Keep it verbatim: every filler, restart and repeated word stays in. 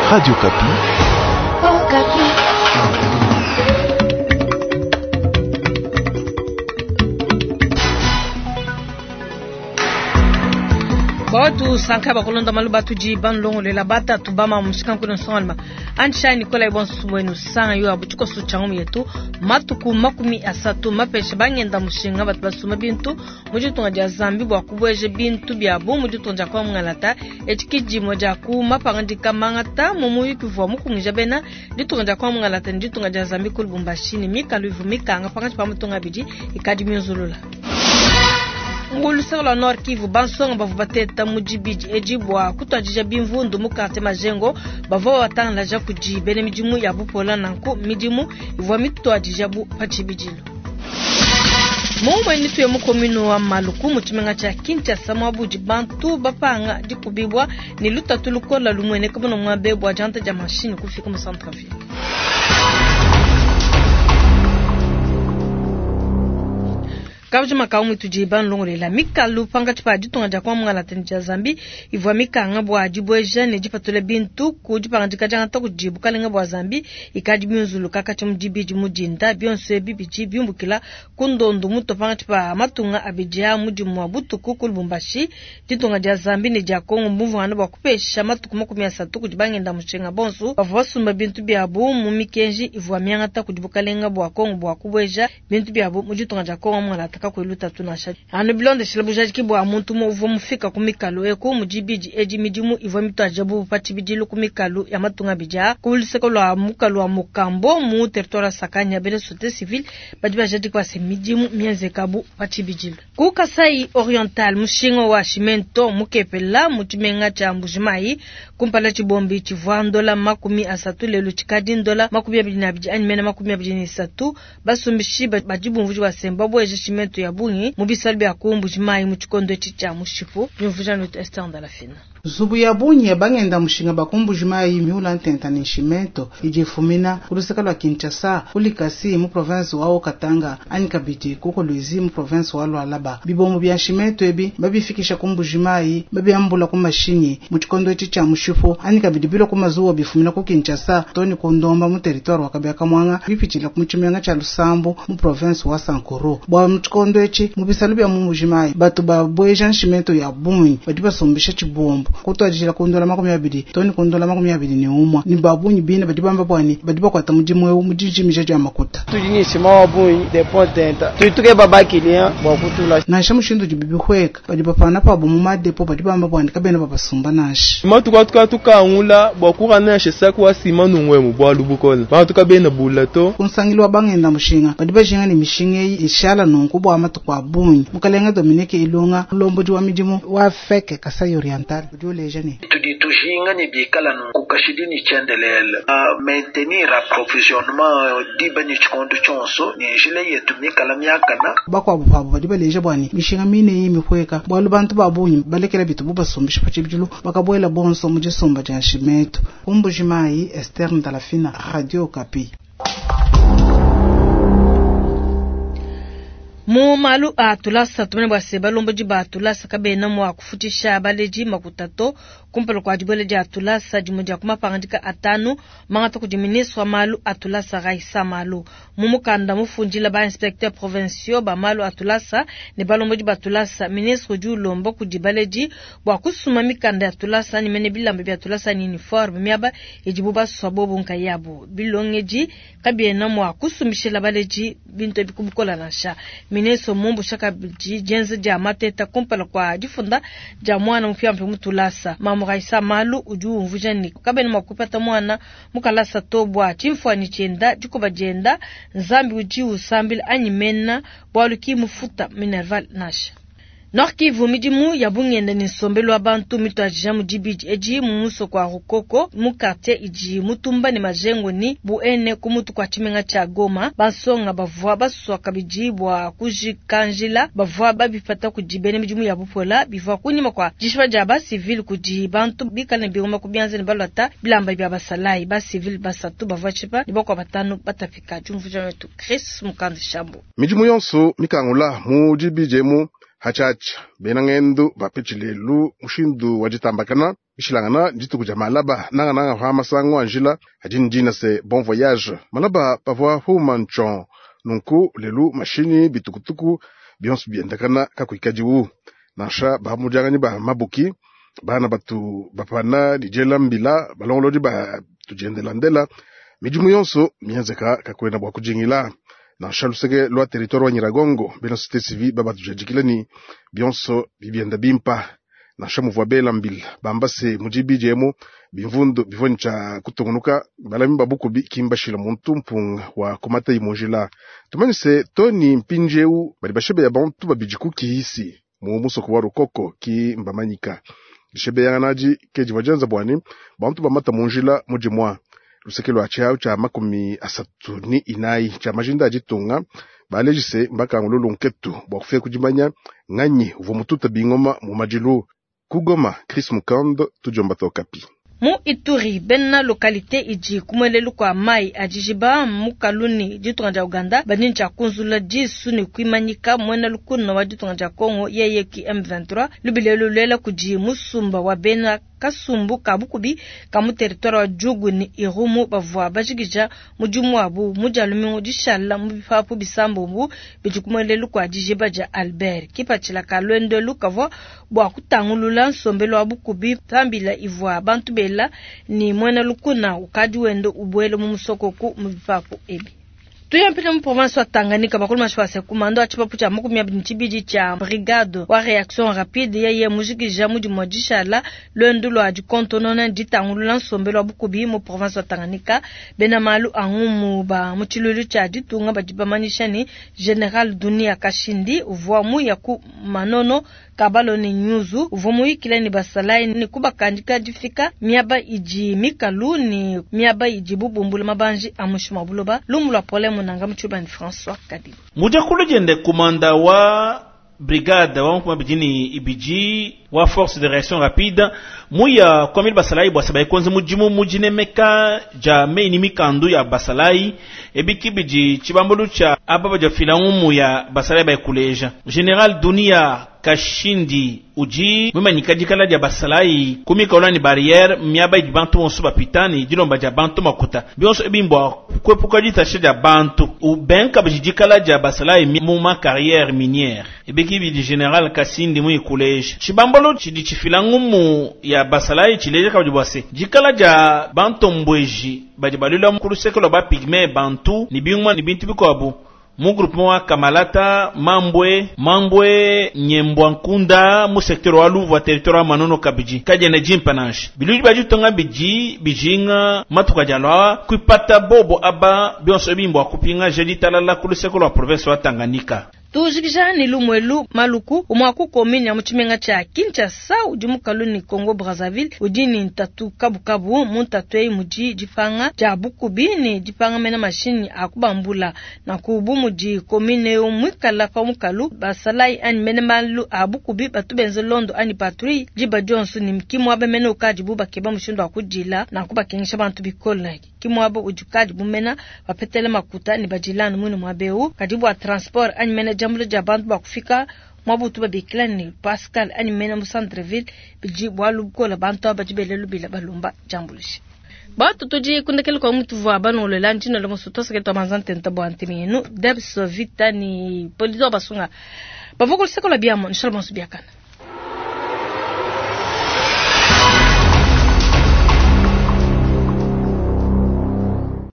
Radio Kapi. Oh, Kapi. Batu sanka bakolonda maluba tuji banlongo le labata tubama mushikan kuno sonalma ansha Nicola ibon subwenu sanga yo abutuko suchangu yetu matuku makumi asatu mapesha bangenda mushinga batbasuma bintu mujutunga ja Zambi bwa kubweje bintu byabo mujutunga kwa mngalata ekikiji moja ku mapangandika mangata mumuyi kuvwa mukunja bena ditunga kwa mngalata nditunga ja Zambi kulbumbashini mikalu mikanga pangati pamutunga biji ikadi myozulula ngulu sala Nord Kivu bansonga bavubateta mujibiji ejibwa kutwajija bimvundu mukate majengo bavo watanga ja kuji bene mijimu ya bupola nanko mijimu ivwa mitwajija bu pachibijilo Mumwe nitu ya mukomino wa maluku muchimenga cha kincha samabuji bantu bapanga dikubibwa ni luta tulukola lumwene kabono mwabebwa janta ja machine kufika mu Centrafrique Kabjuma kaumu tujiban longole la mikalu panga tipa ditonga ja kwa mngala tenja Zambi ivwa mikanga bwa jibweje ne jipatule bintu kujipanga dikajanga to kujibu kalenga bwa Zambi ikadi myuzulu kaka chumjibiji mujinda bionse bibiji biumbukila kundondu muto panga tipa matunga abijia mujimu wa butuku kulbumbashi ditonga ja Zambi ne ja Kongo mbuvu hana bwa kupesha matuku makumi asatu kujibangenda mushenga bonsu bavwasumba bintu byabu mumikenji ivwa mianga ta kujibu kalenga bwa Kongo bwa kubweja bintu byabu mujitonga ja Kongo mngala kweluta tunasha anu bilonde shilabujaji kibwa muntu mu uvo mufika kumikalu eko mujibiji eji mijimu ivo mitajabu pachibijilu kumikalu ya matunga bija kuliseko lwa mukalu wa mukambo mu territoire sakanya bele sote civil bajibajaji kwa se mijimu mienze kabu pachibijilu ku Kasai Oriental mushingo wa shimento mukepela muchimenga cha mbujimai kumpala chibombi chivwandola makumi asatu lelu chikadi ndola makumi abiri na abiri animena makumi abiri na satu basumbishi bajibu mvuji wa Zimbabwe eji shimento ya bungi mubisalbi akumbu jimayi muchikondo chicha mushifu nyumvuja nutu estanda la fina Zubu ya bunyi ya bangenda mushinga bakumbu jimayi miula ntenta nishimento ijifumina kuluseka lwa Kinshasa kulikasi mu province wao Katanga anikabiti kuko luizi mu province walo alaba bibomu bya shimento ebi babifikisha kumbu jimayi babiambula ku mashini muchikondo chicha mushifu anikabiti bilo kumazuwa bifumina ku Kinshasa toni kondomba mu territoire wakabeka mwanga bipichila kumuchimenga cha Lusambo mu province wa Sankoro bwa muchikondo echi mubisalu bya mu jimayi batu babweja shimento ya bunyi badiba sombisha chibombo kutwajira kondola makumi abiri toni kondola makumi abiri ni umwa ni babunyi bine badibamba bwani badiba kwata mujimwe mujiji mijaji ya makuta tujini sima wabunyi de pontenta tuituke baba kilia bwakutula na shamushindu jibibi kweka badiba pana pabo mu madepo badibamba bwani kabena babasumba nashi matuka tuka tukangula bwakura nashe sakwa sima nungwe mu bwalubukola matuka bena bulato kunsangilwa bangenda mushinga badiba jinga ni mishinge ishala nunkubwa amatuka abunyi mukalenga Dominique Ilunga lomboji wa mijimu wa feke Kasai Oriental tudi tujinga ni bikala no kukashidini chendelele a maintenir approvisionnement dibani chikondo chonso ni jile yetu mikala myakana bakwa bupabo badiba leje bwani mishinga mine yimi kweka bwalu bantu babunyi balekela bitu bubasombisha pachibijulu bakabwela bonso mujisomba ja shimeto umbujimayi Esther Ndalafina Radio Kapi Mu malu atulasa tumene bwa seba lombo jiba atulasa kabena mu akufutisha baleji makutato kumpelo kwa jibeleji atulasa jimoja kumapangandika atanu mangata kujiminiswa malu atulasa gaisa malu mumukanda mufunjila ba inspecteur provincial ba malu atulasa ne balombo jiba atulasa ministre ju lombo kujibaleji bwa kusuma mikanda atulasa ni mene bilambe bya atulasa ni uniforme miaba ejibuba swabobu nkayabu bilongeji kabena mu akusumishila baleji bintu ebikubukola nasha mineso mumbu shaka biji jenze ja mateta kumpala kwa difunda ja mwana mfiampe mutulasa mamu gaisa malu uju mvujani kabeni makupata mwana mukalasa tobwa chimfwani chenda jikuba jenda nzambi uji usambili anyimena bwaluki mufuta minerval nasha Nord Kivu mijimu ya bungenda ni sombelo abantu mitwaje mu jibiji eji mumuso kwa rukoko mu quartier iji mutumba ni majengo ni buene kumutu kwa chimenga cha Goma basonga bavwa baswa kabijibwa kujikanjila bavwa babifata kujibene mijimu ya bupola bivwa kunyima kwa jishwa ja ba civil kujibantu bikane bioma kubyanze ni balata bilamba bya basalai ba civil basatu bavwa chipa niboko batanu batafika jumvuja wetu Chris Mukanzi Shambo mijimu yonso mikangula mu jibije mu hachacha benangendu bapechilelu mushindu wajitambakana bishilangana jitu kujamalaba nanga nanga hama sango anjila ajin jina se bon voyage malaba pavwa humanchon nunku lelu mashini bitukutuku bionsu biendakana kakuikajiwu nasha bahamujagani ba mabuki bana batu bapana dijela mbila balongoloji ba tujendelandela mijumu yonso mienzeka kakwena bwa kujingila na shalusege lwa territoire wa Nyiragongo bena société civile baba tujajikilani bionso bibienda bimpa na shamuva bela mbila bambase mujibi jemo bimvundo bivoncha kutongunuka balami babuko bikimbashila muntu mpunga wa komata imojila tumanise Tony Mpinjeu bali bashebe ya bantu babijikuki hisi mu musoko wa Rukoko ki mbamanyika bishebe yanaji keji wajanza bwani bantu bamata monjila mujimwa lusekelo achao cha makumi asatu ni inai cha majinda ajitunga balejise mbaka ngululu nketu bwakufe kujimanya nganyi uvomututa bingoma mu majilu kugoma Chris Mukando tujomba tokapi mu Ituri benna lokalite iji kumwelelu kwa mai ajijiba mukaluni jitunga Uganda banincha kunzula jisu ni kuimanyika mwena lukuna wa jitunga Kongo yeye ki M vingt-trois lubilelu lela kuji musumba wa bena kasumbu kabukubi kamu territoire wa Jugu ni Irumu bavwa bajigija mujumu wabu mujalumi jishala mubifapu bisambo mbu bijikumwelelu kwa jijiba ja Albert kipachila kalwende lukavo bwa kutangulula nsombelo wabukubi tambila ivwa bantu bela ni mwena lukuna ukadi wendo ubwele mu musoko ku mubifapu ebi tuyampile mu province wa Tanganyika bakulu mashwase kumando achipapu cha makumi abiri nchibiji cha brigade wa reaction rapide yeye mujikija muji mojishala lwendo lwa jikontonona ditangulula nsombelo wabukubi mu province wa Tanganyika bena malu angumu ba muchilulu cha ditunga bajibamanishani General Dunia Kashindi uvuamu ya ku manono kabalo ni nyuzu uvumu ikile ni basalai ni kuba kanjika jifika miaba iji mikalu ni miaba iji bubumbula mabanji amushuma buloba lumulwa pole munanga mchuba ni François Kadibu mujakulu jende kumanda wa brigade wa mkuma bijini ibiji wa force de réaction rapide muya kwamil basalai bwa sabai konzi mujimu mujine meka ja meini mikandu ya basalai ebiki biji chibambulu cha ababa ja filangumu ya basalai bai kuleja General Dunia Kashindi uji mwemanyika jikala ja basalai kumika ulani barrière miaba jibantu monsu bapitani jilomba ja bantu makuta bionso ebimbwa kwepuka jitashe ja bantu ubenka bijikala ja basalai muma carrière minière ebiki biji General Kashindi mwi kuleja chibambulu chidi chifilangumu ya basalai chileja kabjibwase jikala ja bantu mbweji bajibalula mkulu sekelo ba pigme bantu ni bingwa ni bintu bikoabu mu groupement wa Kamalata Mambwe Mambwe Nyembwa Nkunda mu secteur wa Luvu wa territoire wa Manono Kabiji kajene jimpanage biluji bajutonga biji bijinga matuka jalwa kuipata bobo aba bionso bimbo kupinga jeli talala kulu sekolo wa province wa Tanganyika tujikija ni lumwelu maluku umwaku komini ya mchimenga cha Kinshasa ujimukalu ni Congo Brazzaville ujini ntatu kabu kabu muntatwei muji jipanga ja bukubini jipanga mena mashini akubambula na kubu muji komine umwikala kwa mukalu basalai ani mena malu abukubi batu benze londo ani patri jiba Johnson ni mkimu wabe mena ukajibu bakeba mshindo wakujila na kuba kengisha bantu bikola kimu wabe ujukajibu mena wapetele makuta ni bajilanu mwini mwabeu kajibu wa transport ani mena jambulo jabantu bakufika mwabutu babikilani Pascal ani mena mu Centreville bijibu walu kola bantu abajibelelu bila balumba jambulishi batu toji kundekele kwa mtu vwa bano lelanji na lomo sotosa keto manzante ntabo antiminu debso vita ni polizo basunga bavokol sekola biamo inshallah monsu biakana